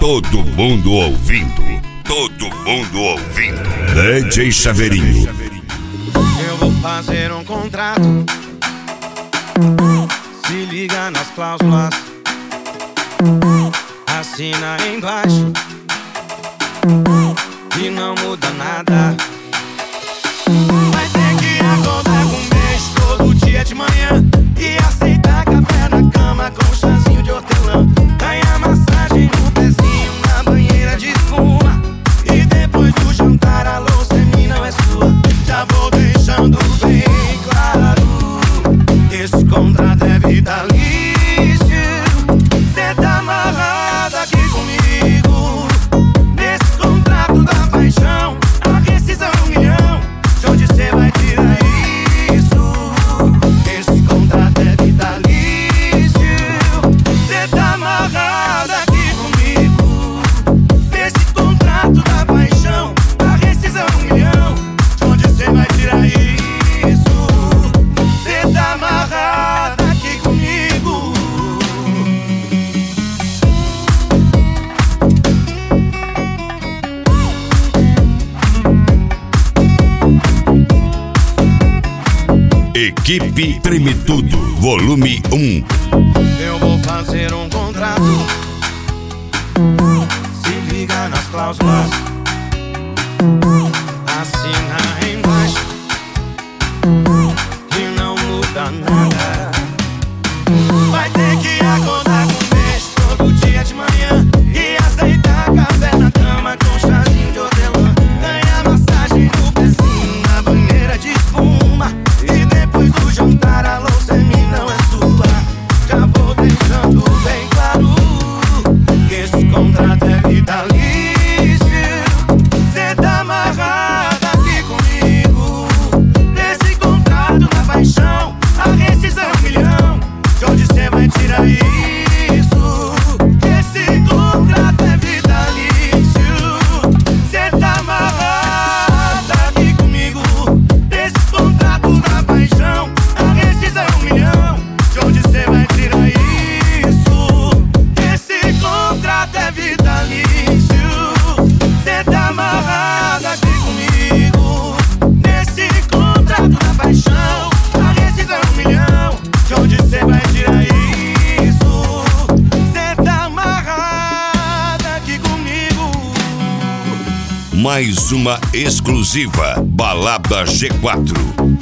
Todo mundo ouvindo. Todo mundo ouvindo. DJ Chaveirinho. Eu vou fazer um contrato. Se liga nas cláusulas. Assina embaixo e não muda nada. Vai ter que acordar com um beijo todo dia de manhã e aceitar café na cama com um chazinho de hortelã. Ganhar massagem no pezinho na banheira de espuma. E depois do jantar a louça não é sua. Já vou deixando bem claro, esse contrato é vitalício. Cê tá amarrado aqui comigo, nesse contrato da paixão. A rescisão é 1 milhão, de onde cê vai tirar isso? Esse contrato é vitalício. Cê tá amarrado aqui comigo, nesse contrato da paixão. A rescisão é 1 milhão, de onde cê vai tirar isso? Cê tá amarrado aqui comigo. Equipe Treme Tudo, volume 1. Eu vou fazer um contrato. Se liga nas cláusulas. Assina embaixo e não muda nada. Vai ter que acordar com um beijo todo dia de manhã e aceitar café na cama com chazinho de hortelã. Ganhar massagem no pezinho na banheira de espuma. E depois do jantar a louça não é sua. Já vou deixando bem claro, que esse contrato é vitalício. Cê tá amarrado aqui comigo, nesse contrato da paixão. A rescisão é 1 milhão, de onde cê vai tirar isso? Esse contrato é vitalício. Cê tá amarrado aqui comigo, nesse contrato da paixão. A rescisão é 1 milhão, de onde cê vai tirar isso? Esse contrato é vitalício. Cê tá amarrado aqui comigo, nesse contrato da paixão. A rescisão é 1 milhão, de onde cê vai tirar isso? Cê tá amarrado aqui comigo. Mais uma exclusiva Balada G4.